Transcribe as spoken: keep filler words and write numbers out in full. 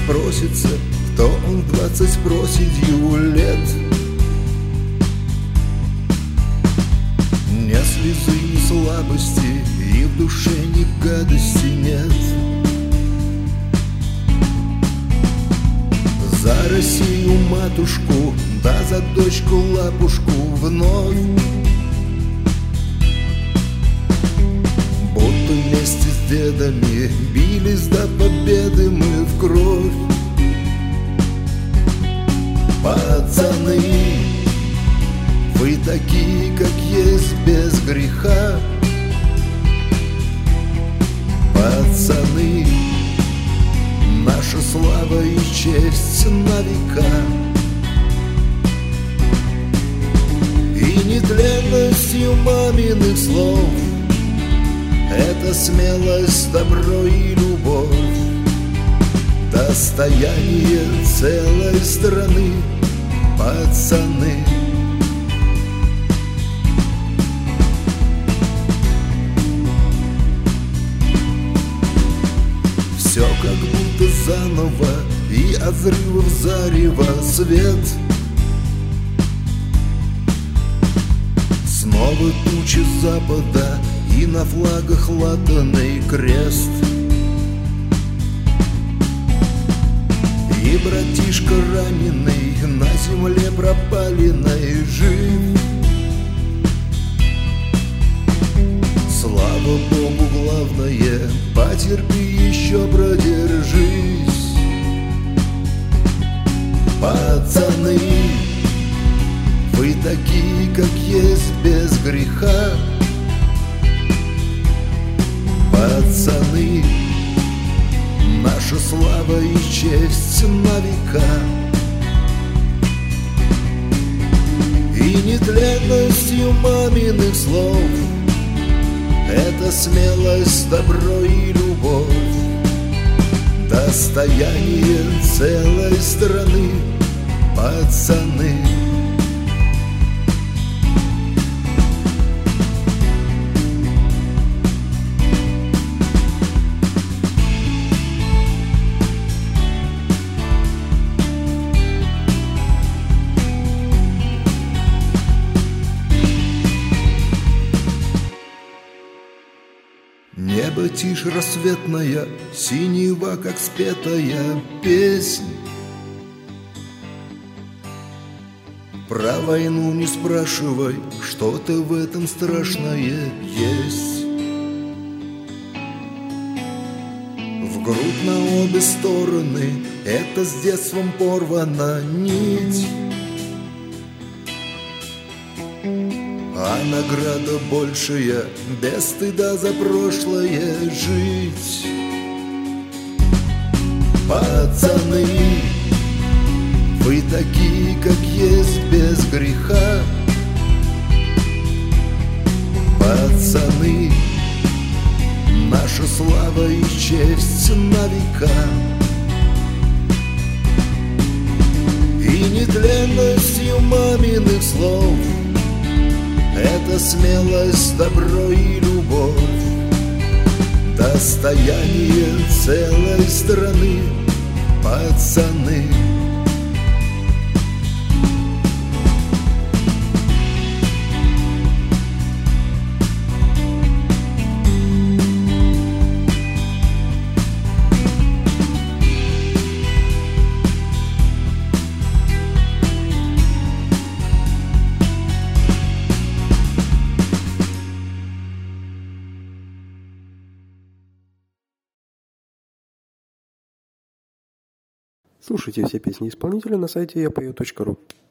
спросится, кто он в двадцать просидью лет. Ни слезы, ни слабости, и в душе ни гадости нет. За Россию матушку, да за дочку лапушку вновь. Будто вместе с дедами бились до победы мы в кровь. Пацаны, вы такие, как есть, без греха. Пацаны, наша слава и честь на века. И нетленностью маминых слов это смелость, добро и любовь, достояние целой страны, пацаны. Все как будто заново, и от взрывов зарева свет. Снова тучи запада, и на флагах латанный крест. И братишка раненый на земле пропаленной жив. Слава Богу, главное, потерпи еще, продержись. Пацаны, вы такие, как есть, без греха. Пацаны, наша слава и честь на века. И нетленностью маминых слов это смелость, добро и любовь, достояние целой страны, пацаны. Небо тишь рассветная, синева, как спетая песнь. Про войну не спрашивай, что-то в этом страшное есть. В грудь на обе стороны это с детством порвана нить. А награда большая, без стыда за прошлое жить. Пацаны, вы такие, как есть, без греха. Пацаны, наша слава и честь на века. И нетленностью маминых слов это смелость, добро и любовь, достояние целой страны, пацаны. Слушайте все песни исполнителя на сайте я пою точка ру.